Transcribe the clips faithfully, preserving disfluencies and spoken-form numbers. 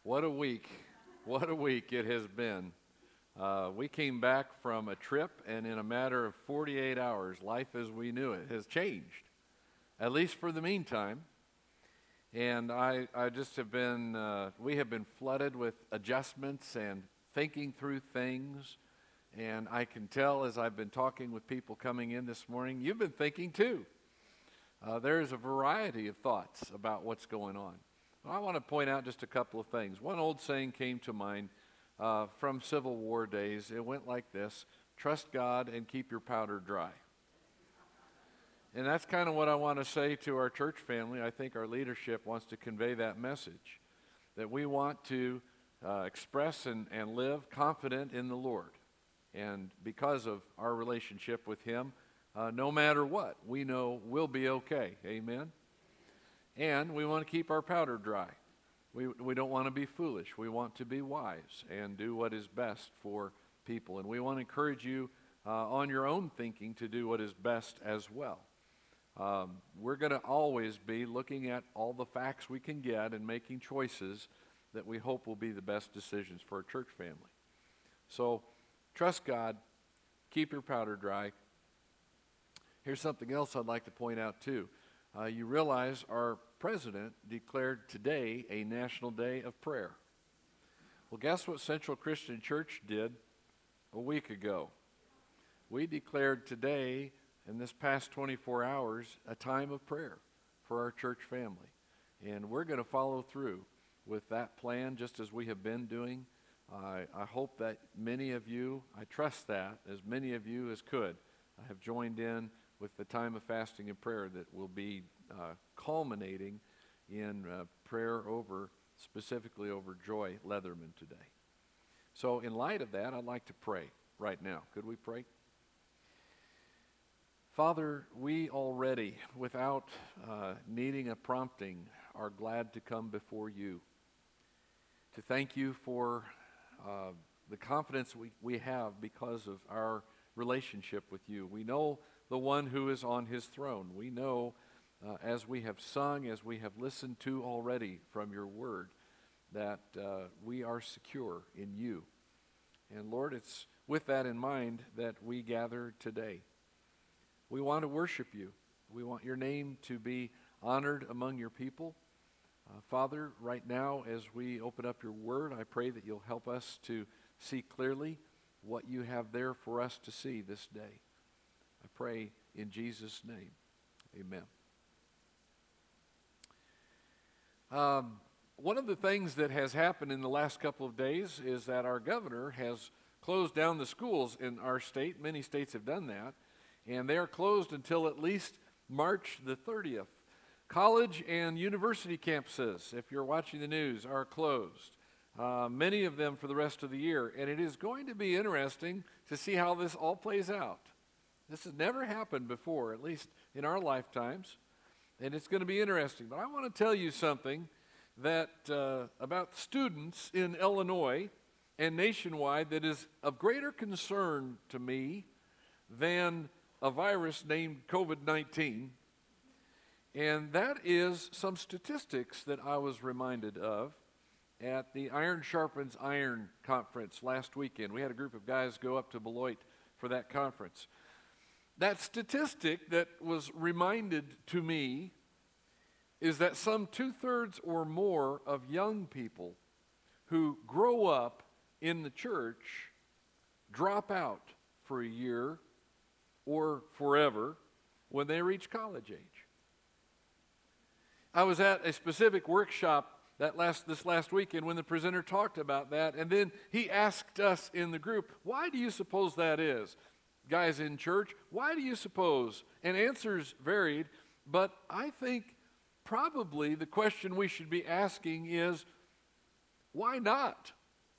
What a week. What a week it has been. Uh, we came back from a trip, and in a matter of forty-eight hours, life as we knew it has changed, at least for the meantime. And I, I just have been, uh, we have been flooded with adjustments and thinking through things. And I can tell as I've been talking with people coming in this morning, you've been thinking too. Uh, there's a variety of thoughts about what's going on. I want to point out just a couple of things. One old saying came to mind uh, from Civil War days. It went like this: trust God and keep your powder dry. And that's kind of what I want to say to our church family. I think our leadership wants to convey that message, that we want to uh, express and, and live confident in the Lord. And because of our relationship with Him, uh, no matter what, we know we'll be okay. Amen? And we want to keep our powder dry. We, we don't want to be foolish. We want to be wise and do what is best for people. And we want to encourage you uh, on your own thinking to do what is best as well. Um, we're going to always be looking at all the facts we can get and making choices that we hope will be the best decisions for our church family. So trust God. Keep your powder dry. Here's something else I'd like to point out too. Uh, you realize our president declared today a national day of prayer. Well, guess what Central Christian Church did a week ago? We declared today, in this past twenty-four hours, a time of prayer for our church family. And we're going to follow through with that plan just as we have been doing. I, I hope that many of you, I trust that, as many of you as could, have joined in with the time of fasting and prayer that will be uh, culminating in uh, prayer over, specifically over Joy Leatherman today. So in light of that, I'd like to pray right now. Could we pray? Father, we already, without uh, needing a prompting, are glad to come before you to thank you for uh, the confidence we, we have because of our relationship with you. We know the one who is on his throne. We know, uh, as we have sung, as we have listened to already from your word, that uh, we are secure in you. And Lord, it's with that in mind that we gather today. We want to worship you. We want your name to be honored among your people. Uh, Father, right now, as we open up your word, I pray that you'll help us to see clearly what you have there for us to see this day. I pray in Jesus' name. Amen. Um, one of the things that has happened in the last couple of days is that our governor has closed down the schools in our state. Many states have done that. And they are closed until at least March the thirtieth. College and university campuses, if you're watching the news, are closed. Uh, many of them for the rest of the year. And it is going to be interesting to see how this all plays out. This has never happened before, at least in our lifetimes. And it's going to be interesting. But I want to tell you something that uh, about students in Illinois and nationwide that is of greater concern to me than a virus named COVID nineteen. And that is some statistics that I was reminded of at the Iron Sharpens Iron conference last weekend. We had a group of guys go up to Beloit for that conference. That statistic that was reminded to me is that some two-thirds or more of young people who grow up in the church drop out for a year or forever when they reach college age. I was at a specific workshop that last this last weekend when the presenter talked about that, and then he asked us in the group, why do you suppose that is? Guys in church, why do you suppose? And answers varied, but I think probably the question we should be asking is, why not?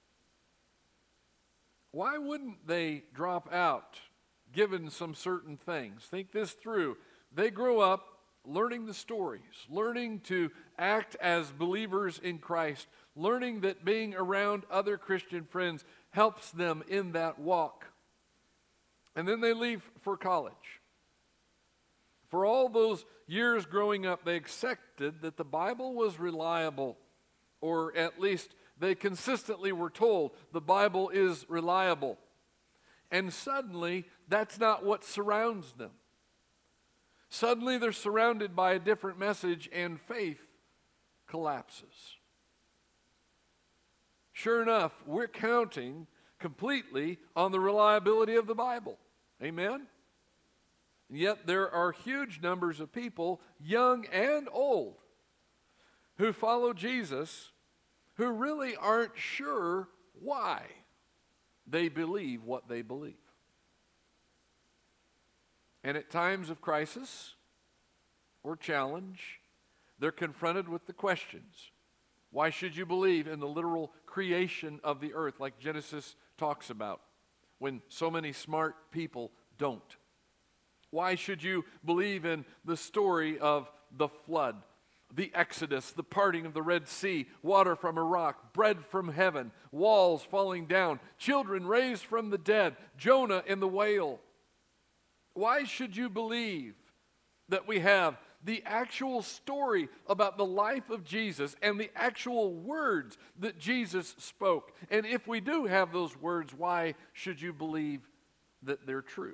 Why wouldn't they drop out given some certain things? Think this through. They grow up learning the stories, learning to act as believers in Christ, learning that being around other Christian friends helps them in that walk. And then they leave for college. For all those years growing up, they accepted that the Bible was reliable, or at least They consistently were told the Bible is reliable. And suddenly, that's not what surrounds them. Suddenly, they're surrounded by a different message, and faith collapses. Sure enough, we're counting completely on the reliability of the Bible. Amen? And yet there are huge numbers of people, young and old, who follow Jesus, who really aren't sure why they believe what they believe. And at times of crisis or challenge, they're confronted with the questions. Why should you believe in the literal creation of the earth like Genesis talks about when so many smart people don't? Why should you believe in the story of the flood, the Exodus, the parting of the Red Sea, water from a rock, bread from heaven, walls falling down, children raised from the dead, Jonah and the whale? Why should you believe that we have the actual story about the life of Jesus and the actual words that Jesus spoke? And if we do have those words, why should you believe that they're true?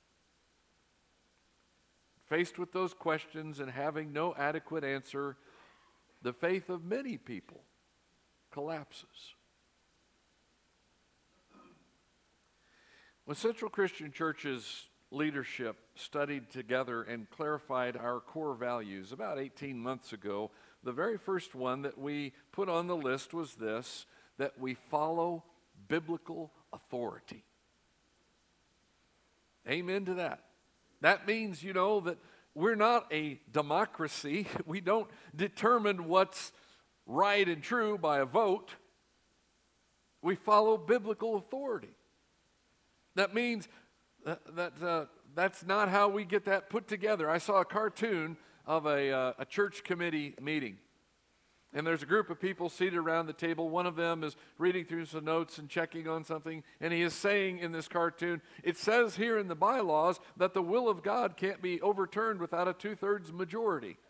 Faced with those questions and having no adequate answer, the faith of many people collapses. When Central Christian Church's leadership studied together and clarified our core values about eighteen months ago, the very first one that we put on the list was this, that we follow biblical authority. Amen to that. That means, you know, that we're not a democracy. We don't determine what's right and true by a vote. We follow biblical authority. That means that, that uh, that's not how we get that put together. I saw a cartoon of a, uh, a church committee meeting. And there's a group of people seated around the table. One of them is reading through some notes and checking on something. And he is saying in this cartoon, it says here in the bylaws that the will of God can't be overturned without a two-thirds majority.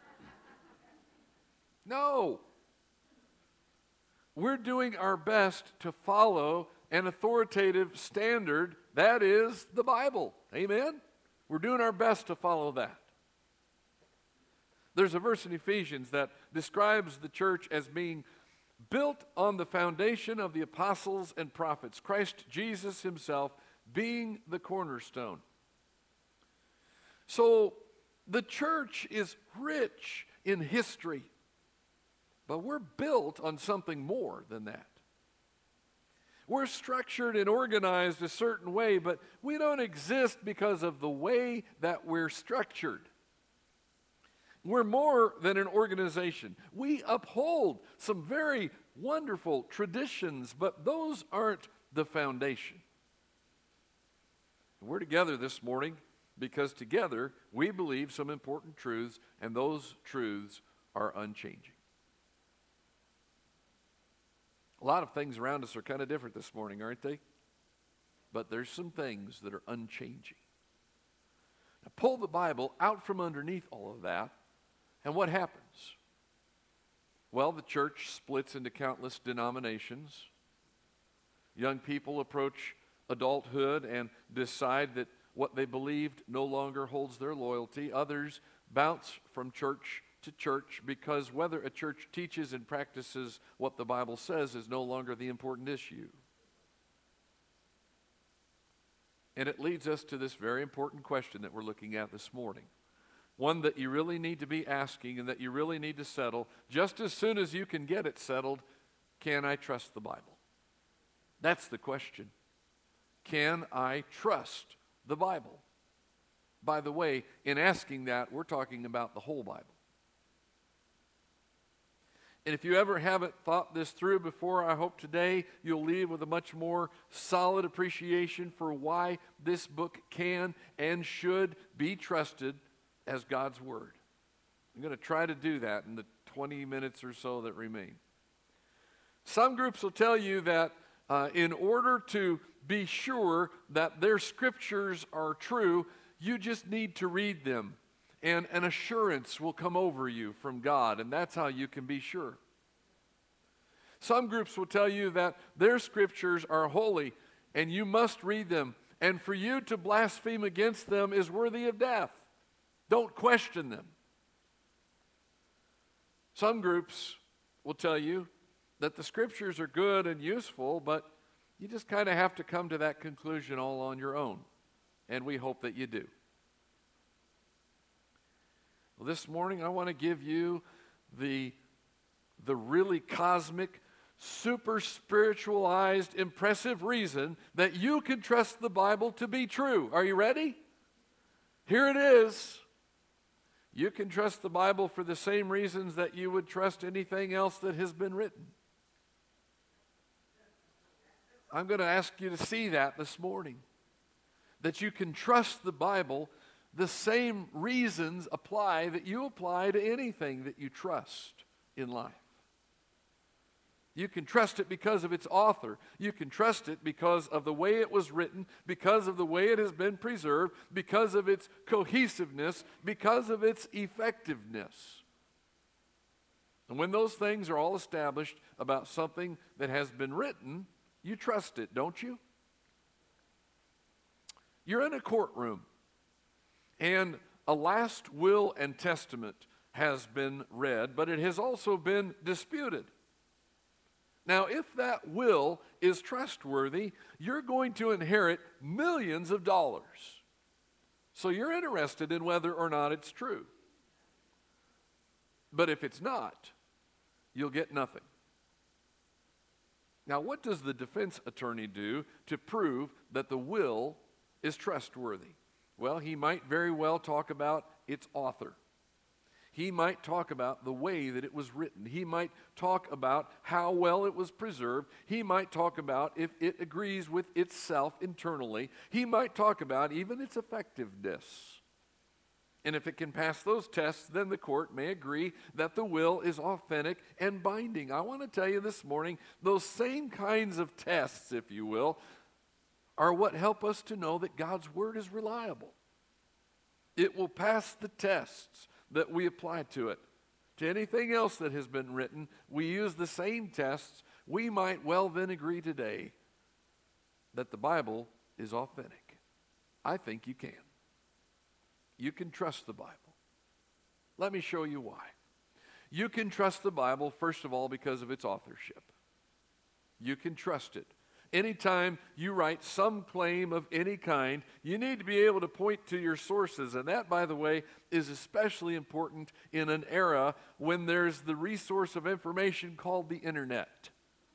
No. We're doing our best to follow an authoritative standard. That is the Bible. Amen? We're doing our best to follow that. There's a verse in Ephesians that describes the church as being built on the foundation of the apostles and prophets, Christ Jesus himself being the cornerstone. So the church is rich in history, but we're built on something more than that. We're structured and organized a certain way, but we don't exist because of the way that we're structured. We're more than an organization. We uphold some very wonderful traditions, but those aren't the foundation. We're together this morning because together we believe some important truths, and those truths are unchanging. A lot of things around us are kind of different this morning, aren't they? But there's some things that are unchanging. Now pull the Bible out from underneath all of that, and what happens? Well, the church splits into countless denominations. Young people approach adulthood and decide that what they believed no longer holds their loyalty. Others bounce from church to church because whether a church teaches and practices what the Bible says is no longer the important issue. And it leads us to this very important question that we're looking at this morning. One that you really need to be asking and that you really need to settle just as soon as you can get it settled. Can I trust the Bible? That's the question. Can I trust the Bible? By the way, in asking that, we're talking about the whole Bible. And if you ever haven't thought this through before, I hope today you'll leave with a much more solid appreciation for why this book can and should be trusted as God's Word. I'm going to try to do that in the twenty minutes or so that remain. Some groups will tell you that uh, in order to be sure that their scriptures are true, you just need to read them, and an assurance will come over you from God, and that's how you can be sure. Some groups will tell you that their scriptures are holy and you must read them, and for you to blaspheme against them is worthy of death. Don't question them. Some groups will tell you that the scriptures are good and useful, but you just kind of have to come to that conclusion all on your own, and we hope that you do. Well, this morning I want to give you the, the really cosmic, super spiritualized, impressive reason that you can trust the Bible to be true. Are you ready? Here it is. You can trust the Bible for the same reasons that you would trust anything else that has been written. I'm going to ask you to see that this morning. That you can trust the Bible, the same reasons apply that you apply to anything that you trust in life. You can trust it because of its author. You can trust it because of the way it was written, because of the way it has been preserved, because of its cohesiveness, because of its effectiveness. And when those things are all established about something that has been written, you trust it, don't you? You're in a courtroom, and a last will and testament has been read, but it has also been disputed. Now, if that will is trustworthy, you're going to inherit millions of dollars. So you're interested in whether or not it's true. But if it's not, you'll get nothing. Now, what does the defense attorney do to prove that the will is trustworthy? Well, he might very well talk about its author. He might talk about the way that it was written. He might talk about how well it was preserved. He might talk about if it agrees with itself internally. He might talk about even its effectiveness. And if it can pass those tests, then the court may agree that the will is authentic and binding. I want to tell you this morning, those same kinds of tests, if you will, are what help us to know that God's word is reliable. It will pass the tests that we apply to it. To anything else that has been written, we use the same tests. We might well then agree today that the Bible is authentic. I think you can. You can trust the Bible. Let me show you why. You can trust the Bible, first of all, because of its authorship. You can trust it. Anytime you write some claim of any kind, you need to be able to point to your sources. And that, by the way, is especially important in an era when there's the resource of information called the internet.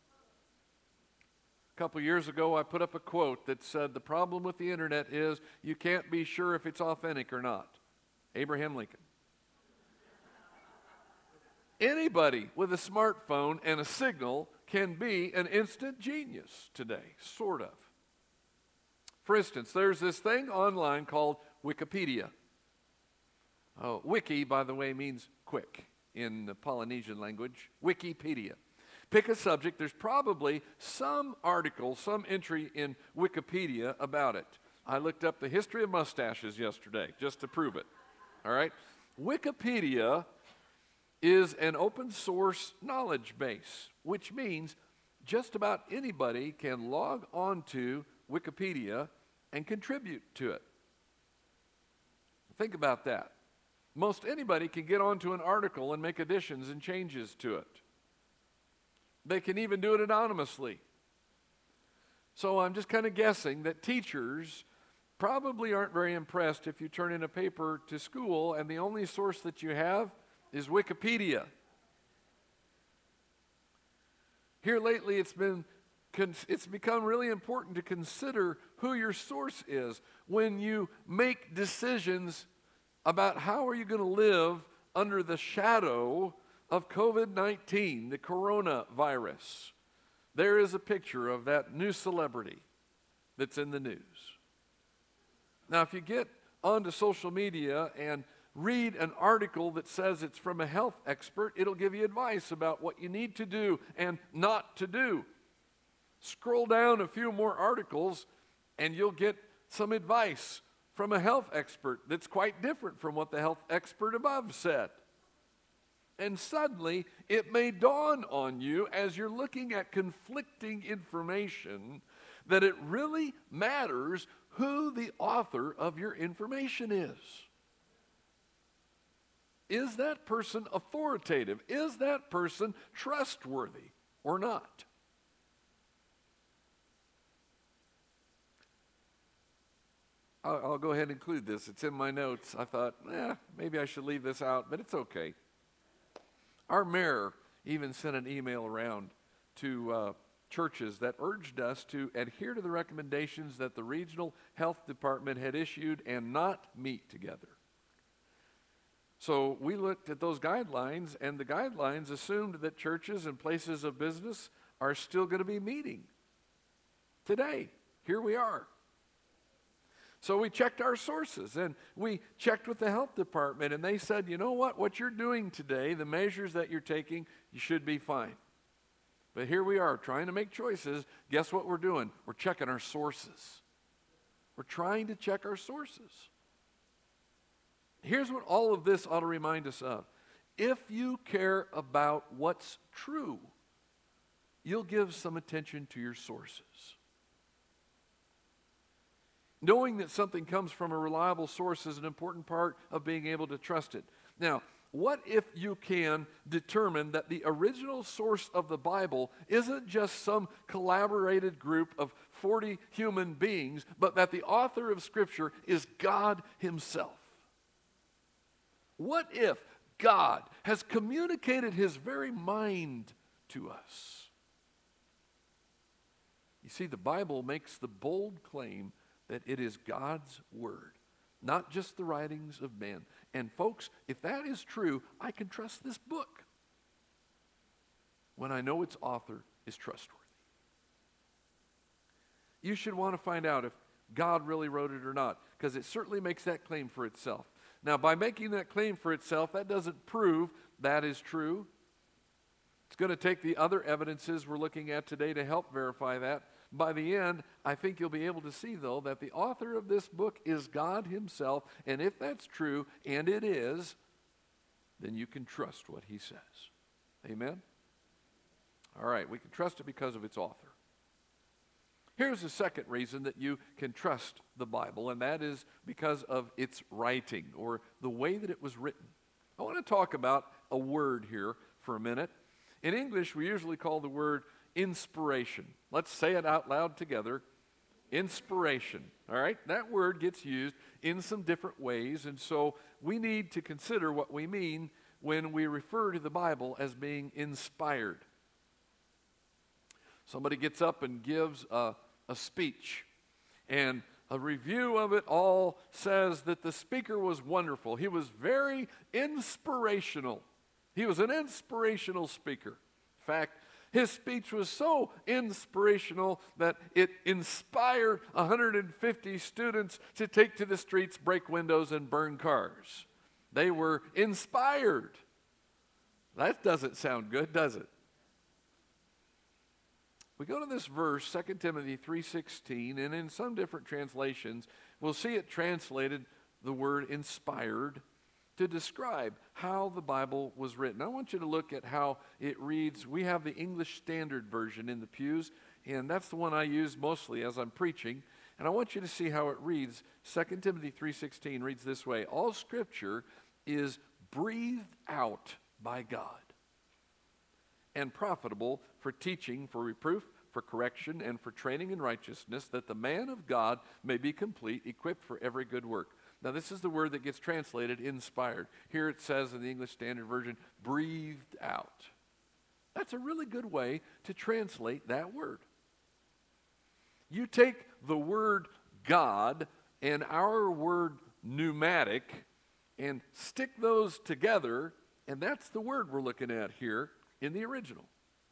A couple years ago, I put up a quote that said, "The problem with the internet is you can't be sure if it's authentic or not." Abraham Lincoln. Anybody with a smartphone and a signal can be an instant genius today, sort of. For instance, there's this thing online called Wikipedia. Oh, wiki, by the way, means quick in the Polynesian language. Wikipedia. Pick a subject. There's probably some article, some entry in Wikipedia about it. I looked up the history of mustaches yesterday just to prove it. All right? Wikipedia is an open source knowledge base, which means just about anybody can log on to Wikipedia and contribute to it. Think about that. Most anybody can get onto an article and make additions and changes to it. They can even do it anonymously. So I'm just kind of guessing that teachers probably aren't very impressed if you turn in a paper to school and the only source that you have is Wikipedia. Here lately, it's been it's become really important to consider who your source is when you make decisions about how are you going to live under the shadow of covid nineteen, the coronavirus. There is a picture of that new celebrity that's in the news. Now, if you get onto social media and read an article that says it's from a health expert, it'll give you advice about what you need to do and not to do. Scroll down a few more articles and you'll get some advice from a health expert that's quite different from what the health expert above said. And suddenly, it may dawn on you as you're looking at conflicting information that it really matters who the author of your information is. Is that person authoritative? Is that person trustworthy or not? I'll, I'll go ahead and include this. It's in my notes. I thought, eh, maybe I should leave this out, but it's okay. Our mayor even sent an email around to uh, churches that urged us to adhere to the recommendations that the regional health department had issued and not meet together. So we looked at those guidelines, and the guidelines assumed that churches and places of business are still going to be meeting today. Here we are. So we checked our sources, and we checked with the health department, and they said, you know what, what you're doing today, the measures that you're taking, you should be fine. But here we are trying to make choices. Guess what we're doing? We're checking our sources. We're trying to check our sources. Here's what all of this ought to remind us of. If you care about what's true, you'll give some attention to your sources. Knowing that something comes from a reliable source is an important part of being able to trust it. Now, what if you can determine that the original source of the Bible isn't just some collaborated group of forty human beings, but that the author of Scripture is God Himself? What if God has communicated His very mind to us? You see, the Bible makes the bold claim that it is God's Word, not just the writings of men. And folks, if that is true, I can trust this book when I know its author is trustworthy. You should want to find out if God really wrote it or not, because it certainly makes that claim for itself. Now, by making that claim for itself, that doesn't prove that is true. It's going to take the other evidences we're looking at today to help verify that. By the end, I think you'll be able to see, though, that the author of this book is God Himself, and if that's true, and it is, then you can trust what He says. Amen? All right, we can trust it because of its author. Here's the second reason that you can trust the Bible, and that is because of its writing, or the way that it was written. I want to talk about a word here for a minute. In English, we usually call the word inspiration. Let's say it out loud together. Inspiration. All right? That word gets used in some different ways, and so we need to consider what we mean when we refer to the Bible as being inspired. Somebody gets up and gives a, a speech, and a review of it all says that the speaker was wonderful. He was very inspirational. He was an inspirational speaker. In fact, his speech was so inspirational that it inspired one hundred fifty students to take to the streets, break windows, and burn cars. They were inspired. That doesn't sound good, does it? We go to this verse, Second Timothy three sixteen, and in some different translations, we'll see it translated, the word inspired, to describe how the Bible was written. I want you to look at how it reads. We have the English Standard Version in the pews, and that's the one I use mostly as I'm preaching. And I want you to see how it reads. Second Timothy three sixteen reads this way: all Scripture is breathed out by God and profitable for teaching, for reproof, for correction, and for training in righteousness, that the man of God may be complete, equipped for every good work. Now, this is the word that gets translated inspired. Here it says in the English Standard Version, breathed out. That's a really good way to translate that word. You take the word God and our word pneumatic and stick those together, and that's the word we're looking at here in the original.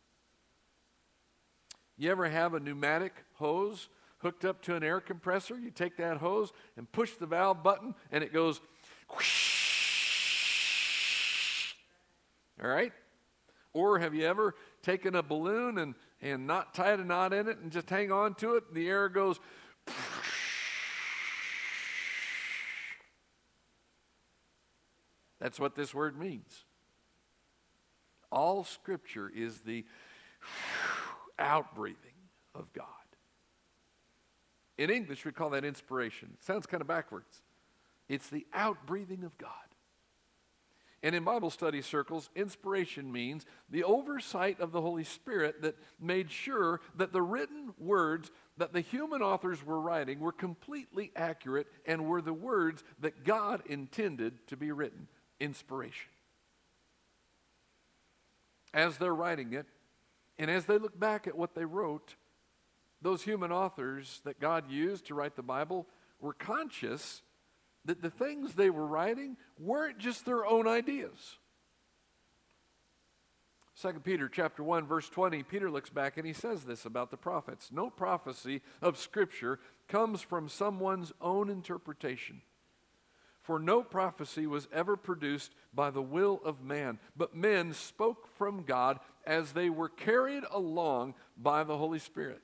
You ever have a pneumatic hose hooked up to an air compressor? You take that hose and push the valve button, and it goes whoosh. All right? Or have you ever taken a balloon and, and not tied a knot in it and just hang on to it, and the air goes That's what this word means. All Scripture is the outbreathing of God. In English, we call that inspiration. It sounds kind of backwards. It's the outbreathing of God. And in Bible study circles, inspiration means the oversight of the Holy Spirit that made sure that the written words that the human authors were writing were completely accurate and were the words that God intended to be written. Inspiration. As they're writing it, and as they look back at what they wrote, those human authors that God used to write the Bible were conscious that the things they were writing weren't just their own ideas. Second Peter chapter one, verse twenty, Peter looks back and he says this about the prophets. No prophecy of Scripture comes from someone's own interpretation. For no prophecy was ever produced by the will of man, but men spoke from God as they were carried along by the Holy Spirit.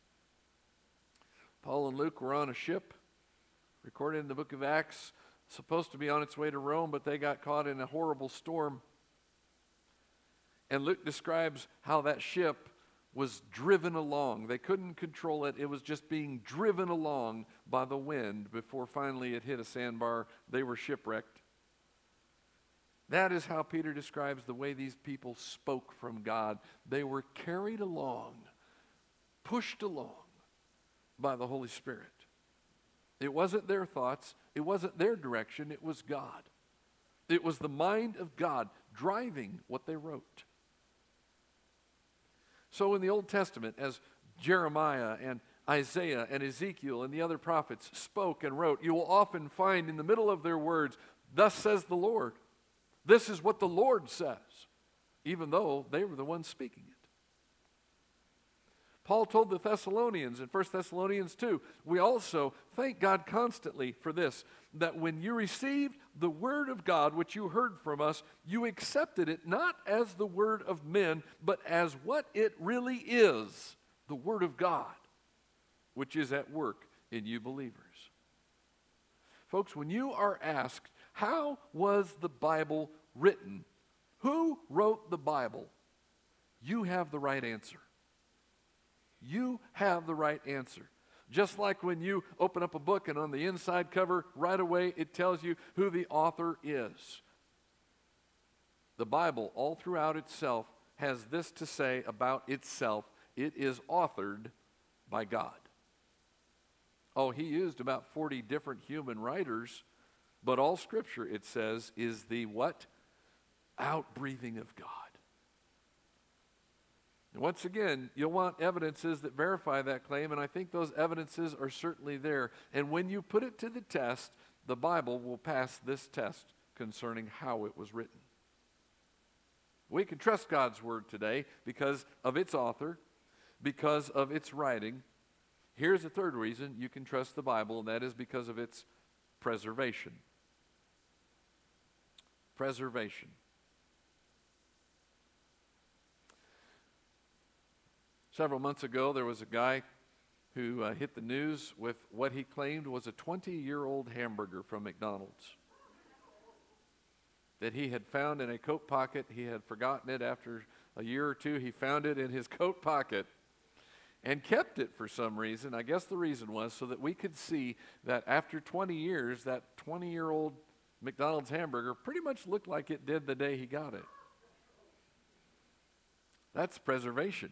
Paul and Luke were on a ship, recorded in the book of Acts, supposed to be on its way to Rome, but they got caught in a horrible storm. And Luke describes how that ship was driven along. They couldn't control it. It was just being driven along by the wind before finally it hit a sandbar. They were shipwrecked. That is how Peter describes the way these people spoke from God. They were carried along, pushed along by the Holy Spirit. It wasn't their thoughts. It wasn't their direction. It was God. It was the mind of God driving what they wrote. So in the Old Testament, as Jeremiah and Isaiah and Ezekiel and the other prophets spoke and wrote, you will often find in the middle of their words, thus says the Lord. This is what the Lord says, even though they were the ones speaking it. Paul told the Thessalonians in First Thessalonians two, we also thank God constantly for this, that when you received the word of God, which you heard from us, you accepted it not as the word of men, but as what it really is, the word of God, which is at work in you believers. Folks, when you are asked, how was the Bible written? Who wrote the Bible? You have the right answer. You have the right answer. Just like when you open up a book and on the inside cover, right away it tells you who the author is. The Bible, all throughout itself, has this to say about itself. It is authored by God. Oh, he used about forty different human writers, but all Scripture, it says, is the what? Outbreathing of God. Once again, you'll want evidences that verify that claim, and I think those evidences are certainly there. And when you put it to the test, the Bible will pass this test concerning how it was written. We can trust God's Word today because of its author, because of its writing. Here's a third reason you can trust the Bible, and that is because of its preservation. Preservation. Several months ago, there was a guy who uh, hit the news with what he claimed was a twenty-year-old hamburger from McDonald's that he had found in a coat pocket. He had forgotten it after a year or two. He found it in his coat pocket and kept it for some reason. I guess the reason was so that we could see that after twenty years, that twenty-year-old McDonald's hamburger pretty much looked like it did the day he got it. That's preservation.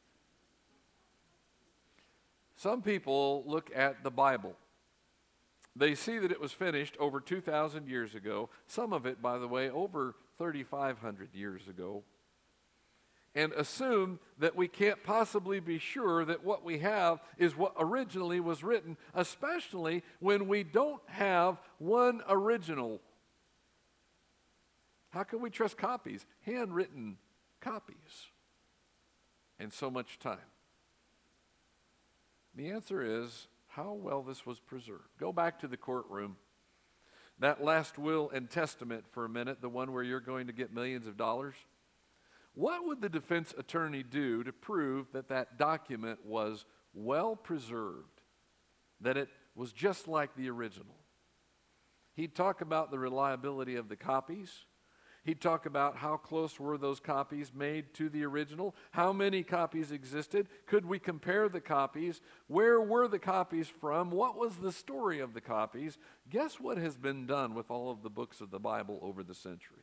Some people look at the Bible. They see that it was finished over two thousand years ago, some of it, by the way, over thirty-five hundred years ago, and assume that we can't possibly be sure that what we have is what originally was written, especially when we don't have one original. How can we trust copies? Handwritten copies. And so much time. The answer is how well this was preserved. Go back to the courtroom. That last will and testament for a minute, the one where you're going to get millions of dollars. What would the defense attorney do to prove that that document was well preserved, that it was just like the original? He'd talk about the reliability of the copies. He'd talk about how close were those copies made to the original, how many copies existed, could we compare the copies, where were the copies from, what was the story of the copies. Guess what has been done with all of the books of the Bible over the centuries?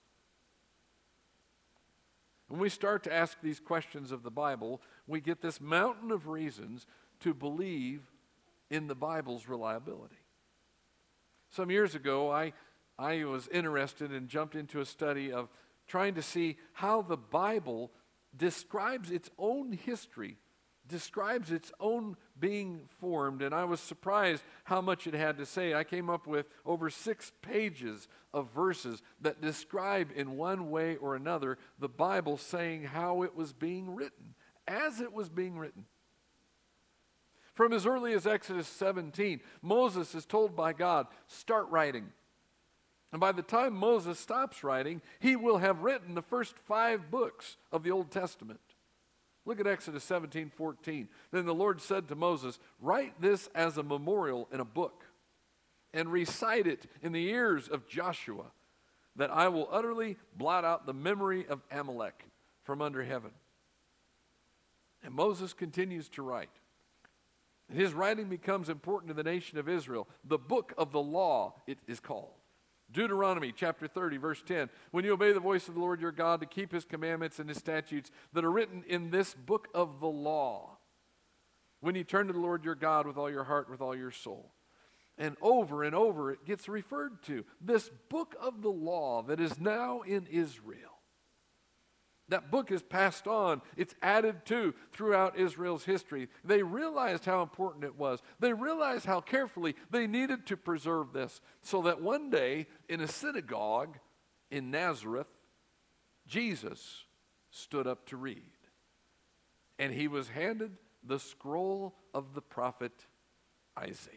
When we start to ask these questions of the Bible, we get this mountain of reasons to believe in the Bible's reliability. Some years ago, I, I was interested and jumped into a study of trying to see how the Bible describes its own history, describes its own being formed, and I was surprised how much it had to say. I came up with over six pages of verses that describe in one way or another the Bible saying how it was being written, as it was being written. From as early as Exodus seventeen, Moses is told by God, start writing. And by the time Moses stops writing, he will have written the first five books of the Old Testament. Look at Exodus seventeen fourteen. Then the Lord said to Moses, write this as a memorial in a book, and recite it in the ears of Joshua, that I will utterly blot out the memory of Amalek from under heaven. And Moses continues to write. His writing becomes important to the nation of Israel. The book of the law, it is called. Deuteronomy chapter thirty, verse ten. When you obey the voice of the Lord your God to keep his commandments and his statutes that are written in this book of the law. When you turn to the Lord your God with all your heart, with all your soul. And over and over it gets referred to. This book of the law that is now in Israel. That book is passed on. It's added to throughout Israel's history. They realized how important it was. They realized how carefully they needed to preserve this so that one day in a synagogue in Nazareth, Jesus stood up to read. And he was handed the scroll of the prophet Isaiah.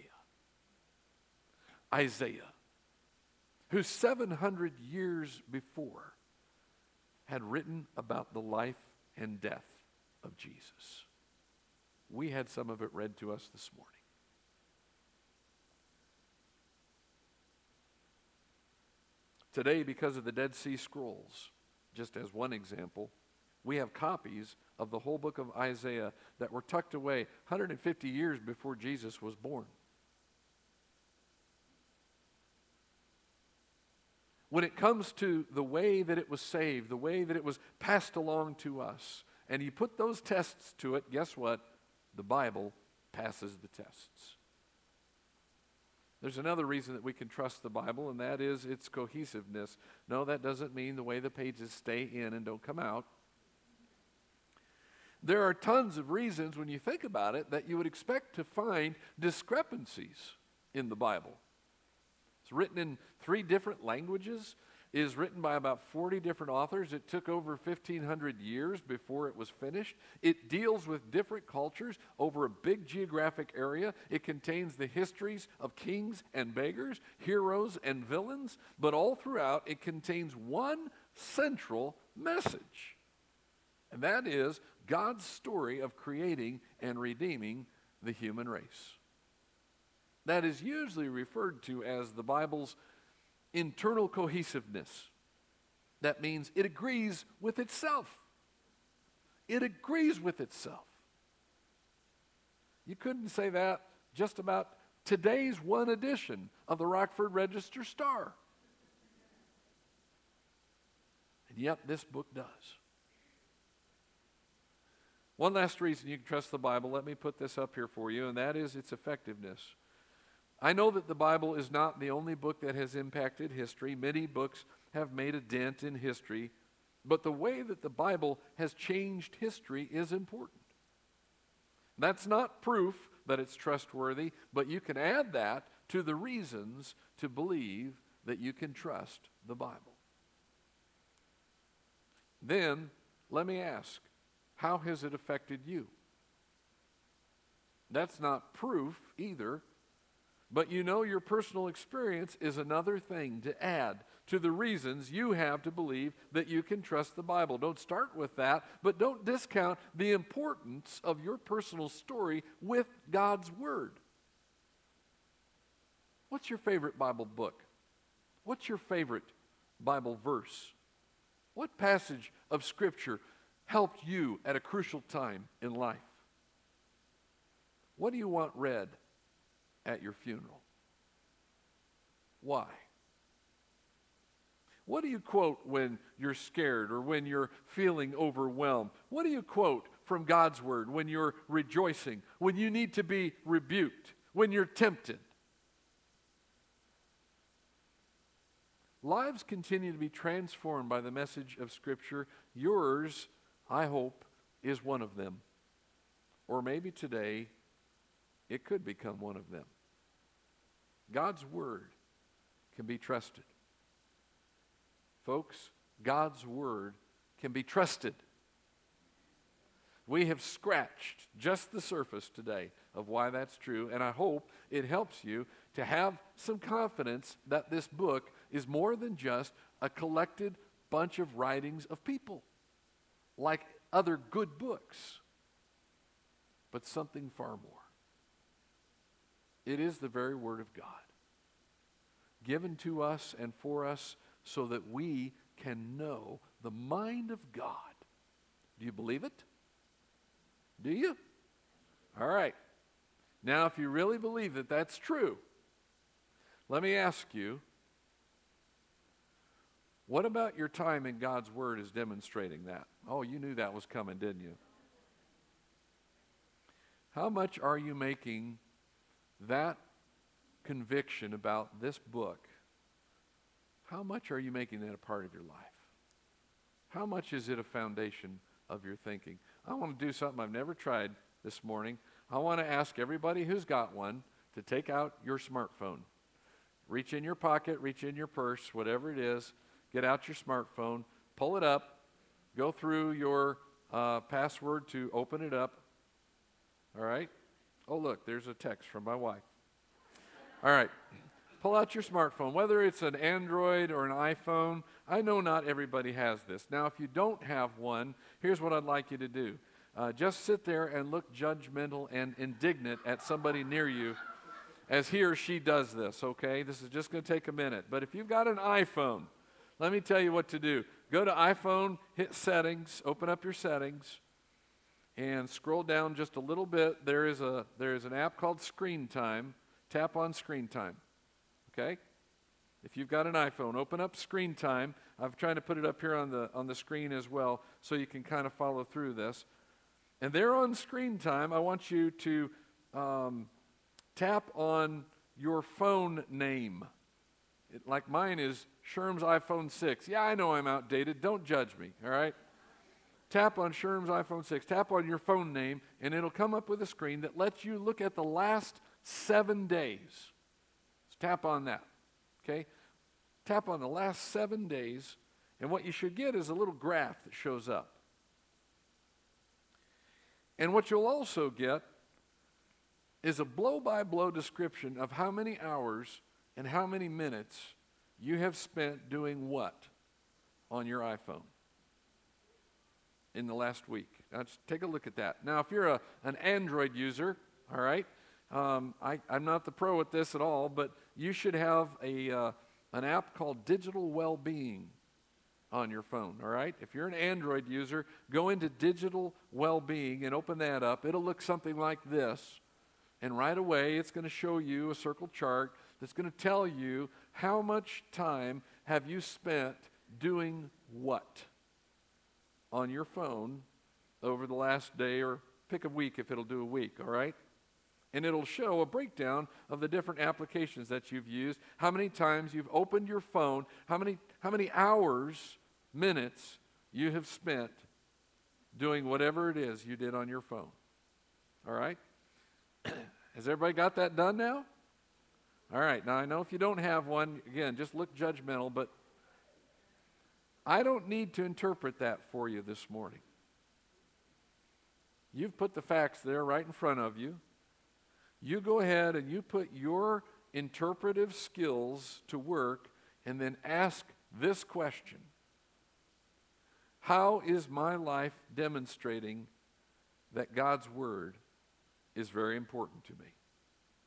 Isaiah, who seven hundred years before had written about the life and death of Jesus. We had some of it read to us this morning. Today, because of the Dead Sea Scrolls, just as one example, we have copies of the whole book of Isaiah that were tucked away one hundred fifty years before Jesus was born. When it comes to the way that it was saved, the way that it was passed along to us, and you put those tests to it, guess what? The Bible passes the tests. There's another reason that we can trust the Bible, and that is its cohesiveness. No, that doesn't mean the way the pages stay in and don't come out. There are tons of reasons, when you think about it, that you would expect to find discrepancies in the Bible. It's written in three different languages, is written by about forty different authors. It took over fifteen hundred years before it was finished. It deals with different cultures over a big geographic area. It contains the histories of kings and beggars, heroes and villains, but all throughout it contains one central message. And that is God's story of creating and redeeming the human race. That is usually referred to as the Bible's internal cohesiveness. That means it agrees with itself. It agrees with itself. You couldn't say that just about today's one edition of the Rockford Register Star. And yet this book does. One last reason you can trust the Bible, let me put this up here for you, and that is its effectiveness. I know that the Bible is not the only book that has impacted history. Many books have made a dent in history, but the way that the Bible has changed history is important. That's not proof that it's trustworthy, but you can add that to the reasons to believe that you can trust the Bible. Then, let me ask, how has it affected you? That's not proof either. But you know your personal experience is another thing to add to the reasons you have to believe that you can trust the Bible. Don't start with that, but don't discount the importance of your personal story with God's Word. What's your favorite Bible book? What's your favorite Bible verse? What passage of Scripture helped you at a crucial time in life? What do you want read at your funeral? Why? What do you quote when you're scared or when you're feeling overwhelmed? What do you quote from God's Word when you're rejoicing, when you need to be rebuked, when you're tempted? Lives continue to be transformed by the message of Scripture. Yours, I hope, is one of them. Or maybe today, it could become one of them. God's Word can be trusted. Folks, God's Word can be trusted. We have scratched just the surface today of why that's true, and I hope it helps you to have some confidence that this book is more than just a collected bunch of writings of people, like other good books, but something far more. It is the very Word of God, given to us and for us so that we can know the mind of God. Do you believe it? Do you? All right. Now, if you really believe that that's true, let me ask you, what about your time in God's Word is demonstrating that? Oh, you knew that was coming, didn't you? How much are you making that conviction about this book? How much are you making that a part of your life? How much is it a foundation of your thinking? I want to do something I've never tried this morning. I want to ask everybody who's got one to take out your smartphone. Reach in your pocket, reach in your purse, whatever it is. Get out your smartphone, pull it up, go through your uh, password to open it up. All right? Oh, look, there's a text from my wife. All right. Pull out your smartphone, whether it's an Android or an iPhone. I know not everybody has this. Now, if you don't have one, here's what I'd like you to do. Uh, just sit there and look judgmental and indignant at somebody near you as he or she does this, okay? This is just going to take a minute. But if you've got an iPhone, let me tell you what to do. Go to iPhone, hit Settings, open up your settings, and scroll down just a little bit. There is a there is an app called Screen Time. Tap on Screen Time. Okay? If you've got an iPhone, open up Screen Time. I'm trying to put it up here on the on the screen as well so you can kind of follow through this. And there on Screen Time, I want you to um, tap on your phone name. It, like mine is Sherm's iPhone six. Yeah, I know I'm outdated. Don't judge me, all right? Tap on Sherm's iPhone six. Tap on your phone name, and it'll come up with a screen that lets you look at the last seven days. Tap on that, okay? Tap on the last seven days, and what you should get is a little graph that shows up. And what you'll also get is a blow-by-blow description of how many hours and how many minutes you have spent doing what on your iPhone in the last week. Now, just take a look at that. Now, if you're a, an Android user, all right, um, I, I'm not the pro at this at all, but you should have a uh, an app called Digital Wellbeing on your phone, all right? If you're an Android user, go into Digital Wellbeing and open that up. It'll look something like this, and right away it's going to show you a circle chart that's going to tell you how much time have you spent doing what on your phone over the last day, or pick a week if it'll do a week, all right? And it'll show a breakdown of the different applications that you've used, how many times you've opened your phone, how many, how many hours, minutes you have spent doing whatever it is you did on your phone. All right? Has everybody got that done now? All right. Now, I know if you don't have one, again, just look judgmental, but I don't need to interpret that for you this morning. You've put the facts there right in front of you. You go ahead and you put your interpretive skills to work and then ask this question. How is my life demonstrating that God's Word is very important to me?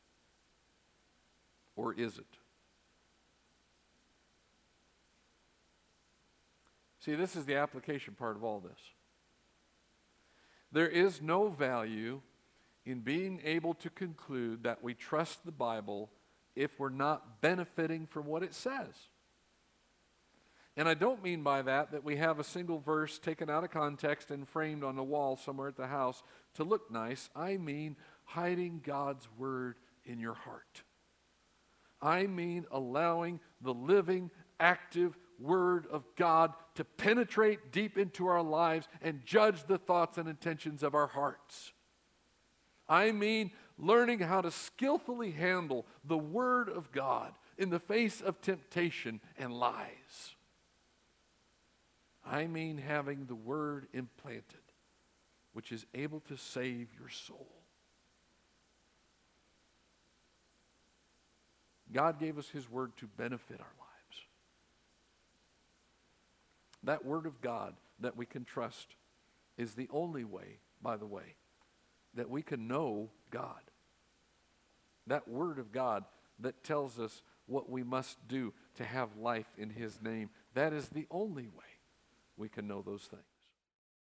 Or is it? See, this is the application part of all this. There is no value in being able to conclude that we trust the Bible if we're not benefiting from what it says. And I don't mean by that that we have a single verse taken out of context and framed on the wall somewhere at the house to look nice. I mean hiding God's word in your heart. I mean allowing the living, active word of God to penetrate deep into our lives and judge the thoughts and intentions of our hearts. I mean learning how to skillfully handle the word of God in the face of temptation and lies. I mean having the word implanted, which is able to save your soul. God gave us his word to benefit our lives. That word of God that we can trust is the only way, by the way, that we can know God. That word of God that tells us what we must do to have life in his name, that is the only way we can know those things.